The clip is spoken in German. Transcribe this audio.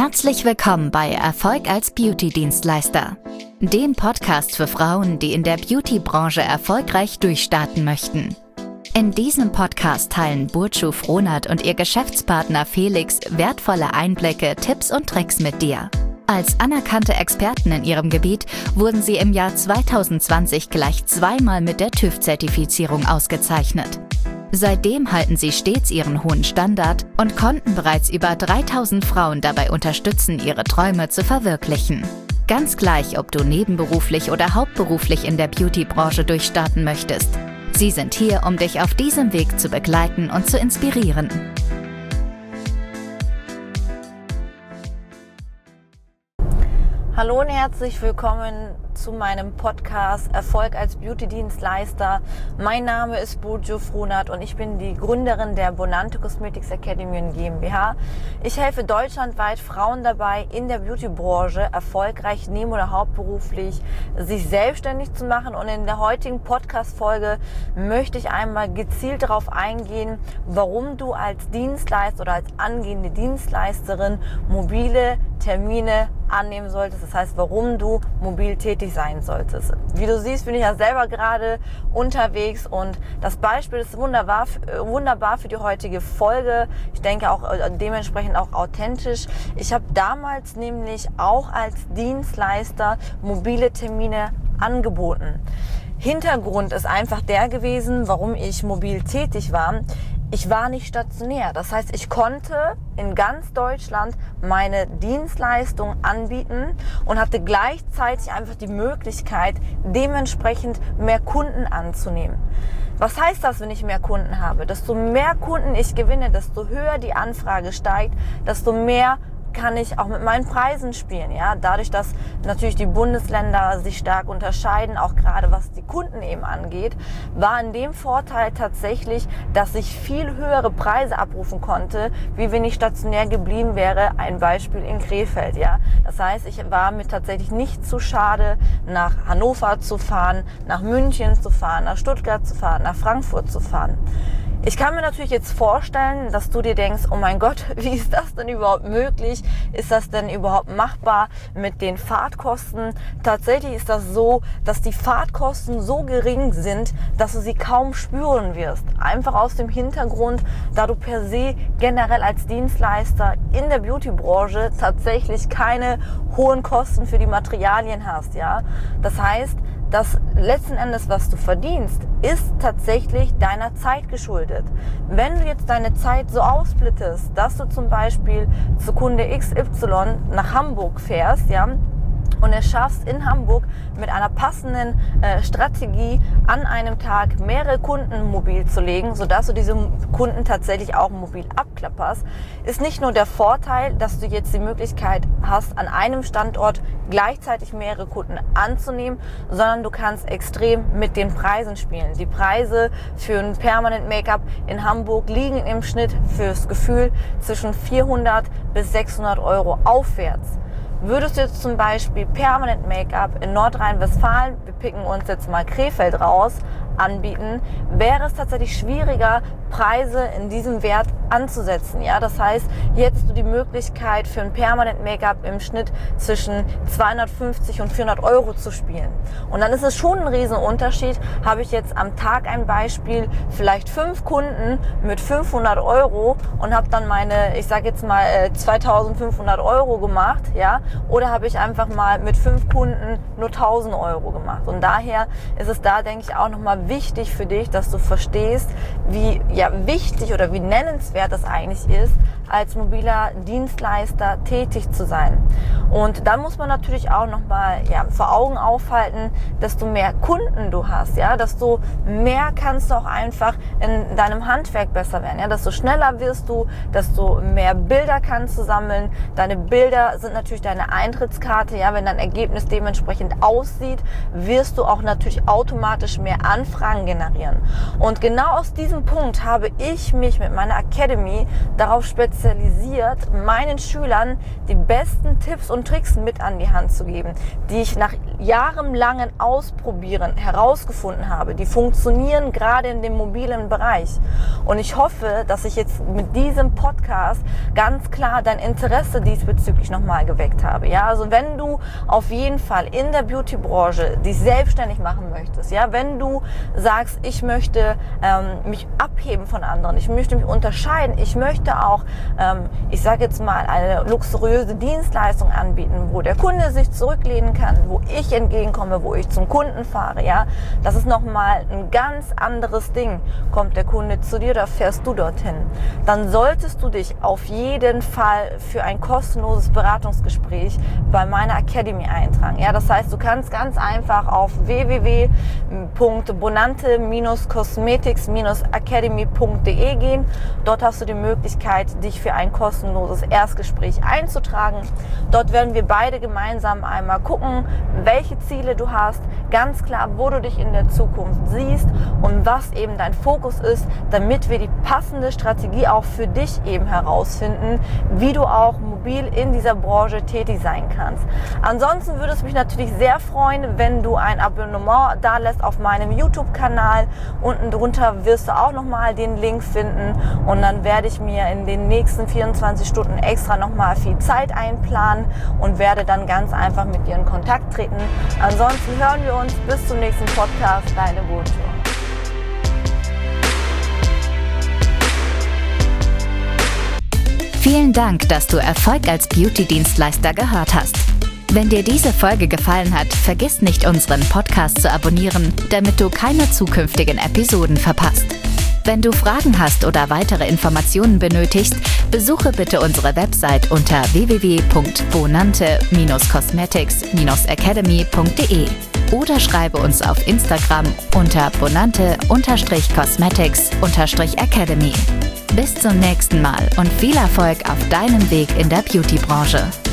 Herzlich willkommen bei Erfolg als Beauty-Dienstleister, dem Podcast für Frauen, die in der Beauty-Branche erfolgreich durchstarten möchten. In diesem Podcast teilen Burcu Frohnert und ihr Geschäftspartner Felix wertvolle Einblicke, Tipps und Tricks mit dir. Als anerkannte Experten in ihrem Gebiet wurden sie im Jahr 2020 gleich zweimal mit der TÜV-Zertifizierung ausgezeichnet. Seitdem halten sie stets ihren hohen Standard und konnten bereits über 3000 Frauen dabei unterstützen, ihre Träume zu verwirklichen. Ganz gleich, ob du nebenberuflich oder hauptberuflich in der Beauty-Branche durchstarten möchtest. Sie sind hier, um dich auf diesem Weg zu begleiten und zu inspirieren. Hallo und herzlich willkommen zu meinem Podcast Erfolg als Beauty-Dienstleister. Mein Name ist Burcu Frohnert und ich bin die Gründerin der Bonante Cosmetics Academy GmbH. Ich helfe deutschlandweit Frauen dabei, in der Beauty-Branche erfolgreich neben- oder hauptberuflich sich selbstständig zu machen. Und in der heutigen Podcast-Folge möchte ich einmal gezielt darauf eingehen, warum du als Dienstleister oder als angehende Dienstleisterin mobile Termine annehmen solltest. Das heißt, warum du mobil tätig sein solltest. Wie du siehst, bin ich ja selber gerade unterwegs und das Beispiel ist wunderbar für die heutige Folge. Ich denke auch dementsprechend auch authentisch. Ich habe damals nämlich auch als Dienstleister mobile Termine angeboten. Hintergrund ist einfach der gewesen, warum ich mobil tätig war. Ich war nicht stationär. Das heißt, ich konnte in ganz Deutschland meine Dienstleistung anbieten und hatte gleichzeitig einfach die Möglichkeit, dementsprechend mehr Kunden anzunehmen. Was heißt das, wenn ich mehr Kunden habe? Desto mehr Kunden ich gewinne, desto höher die Anfrage steigt, desto mehr kann ich auch mit meinen Preisen spielen, ja, dadurch, dass natürlich die Bundesländer sich stark unterscheiden, auch gerade was die Kunden eben angeht, war in dem Vorteil tatsächlich, dass ich viel höhere Preise abrufen konnte, wie wenn ich stationär geblieben wäre, ein Beispiel in Krefeld, ja. Das heißt, ich war mir tatsächlich nicht zu schade, nach Hannover zu fahren, nach München zu fahren, nach Stuttgart zu fahren, nach Frankfurt zu fahren. Ich kann mir natürlich jetzt vorstellen, dass du dir denkst, oh mein Gott, wie ist das denn überhaupt möglich? Ist das denn überhaupt machbar mit den Fahrtkosten? Tatsächlich ist das so, dass die Fahrtkosten so gering sind, dass du sie kaum spüren wirst. Einfach aus dem Hintergrund, da du per se generell als Dienstleister in der Beauty-Branche tatsächlich keine hohen Kosten für die Materialien hast, ja. Das heißt, das letzten Endes, was du verdienst, ist tatsächlich deiner Zeit geschuldet. Wenn du jetzt deine Zeit so aufsplittest, dass du zum Beispiel zu Kunde XY nach Hamburg fährst, ja, und es schaffst in Hamburg mit einer passenden Strategie an einem Tag mehrere Kunden mobil zu legen, sodass du diese Kunden tatsächlich auch mobil abklapperst, ist nicht nur der Vorteil, dass du jetzt die Möglichkeit hast, an einem Standort gleichzeitig mehrere Kunden anzunehmen, sondern du kannst extrem mit den Preisen spielen. Die Preise für ein Permanent Make-up in Hamburg liegen im Schnitt fürs Gefühl zwischen 400 bis 600 Euro aufwärts. Würdest du jetzt zum Beispiel Permanent Make-up in Nordrhein-Westfalen, wir picken uns jetzt mal Krefeld raus, anbieten, wäre es tatsächlich schwieriger, Preise in diesem Wert anzusetzen. Ja, das heißt, hier hättest du die Möglichkeit für ein Permanent Make-up im Schnitt zwischen 250 und 400 Euro zu spielen. Und dann ist es schon ein Riesenunterschied. Habe ich jetzt am Tag ein Beispiel, vielleicht 5 Kunden mit 500 Euro und habe dann meine, ich sage jetzt mal 2500 Euro gemacht, ja, oder habe ich einfach mal mit 5 Kunden nur 1000 Euro gemacht. Und daher ist es da, denke ich, auch nochmal wichtig für dich, dass du verstehst, wie wichtig oder wie nennenswert das eigentlich ist, als mobiler Dienstleister tätig zu sein. Und dann muss man natürlich auch nochmal vor Augen aufhalten, desto mehr Kunden du hast, ja, desto mehr kannst du auch einfach in deinem Handwerk besser werden, ja, desto schneller wirst du, desto mehr Bilder kannst du sammeln. Deine Bilder sind natürlich deine Eintrittskarte, ja, wenn dein Ergebnis dementsprechend aussieht, wirst du auch natürlich automatisch mehr Anfragen generieren. Und genau aus diesem Punkt habe ich mich mit meiner Academy darauf spezialisiert, spezialisiert, meinen Schülern die besten Tipps und Tricks mit an die Hand zu geben, die ich nach jahrelangen Ausprobieren herausgefunden habe. Die funktionieren gerade in dem mobilen Bereich. Und ich hoffe, dass ich jetzt mit diesem Podcast ganz klar dein Interesse diesbezüglich nochmal geweckt habe. Ja, also wenn du auf jeden Fall in der Beauty-Branche dich selbstständig machen möchtest, ja, wenn du sagst, ich möchte mich abheben von anderen, ich möchte mich unterscheiden, ich möchte auch, ich sage jetzt mal, eine luxuriöse Dienstleistung anbieten, wo der Kunde sich zurücklehnen kann, wo ich entgegenkomme, wo ich zum Kunden fahre, ja, das ist nochmal ein ganz anderes Ding. Kommt der Kunde zu dir oder fährst du dorthin? Dann solltest du dich auf jeden Fall für ein kostenloses Beratungsgespräch bei meiner Academy eintragen. Ja, das heißt, du kannst ganz einfach auf www.bonante-cosmetics-academy.de gehen. Dort hast du die Möglichkeit, dich für ein kostenloses Erstgespräch einzutragen. Dort werden wir beide gemeinsam einmal gucken, welche Ziele du hast, ganz klar, wo du dich in der Zukunft siehst und was eben dein Fokus ist, damit wir die passende Strategie auch für dich eben herausfinden, wie du auch mobil in dieser Branche tätig sein kannst. Ansonsten würde es mich natürlich sehr freuen, wenn du ein Abonnement da lässt auf meinem YouTube-Kanal. Unten drunter wirst du auch nochmal den Link finden und dann werde ich mir in den nächsten 24 Stunden extra nochmal viel Zeit einplanen und werde dann ganz einfach mit dir in Kontakt treten. Ansonsten hören wir uns bis zum nächsten Podcast. Deine Bojo. Vielen Dank, dass du Erfolg als Beauty-Dienstleister gehört hast. Wenn dir diese Folge gefallen hat, vergiss nicht, unseren Podcast zu abonnieren, damit du keine zukünftigen Episoden verpasst. Wenn du Fragen hast oder weitere Informationen benötigst, besuche bitte unsere Website unter www.bonante-cosmetics-academy.de oder schreibe uns auf Instagram unter bonante-cosmetics-academy. Bis zum nächsten Mal und viel Erfolg auf deinem Weg in der Beauty-Branche.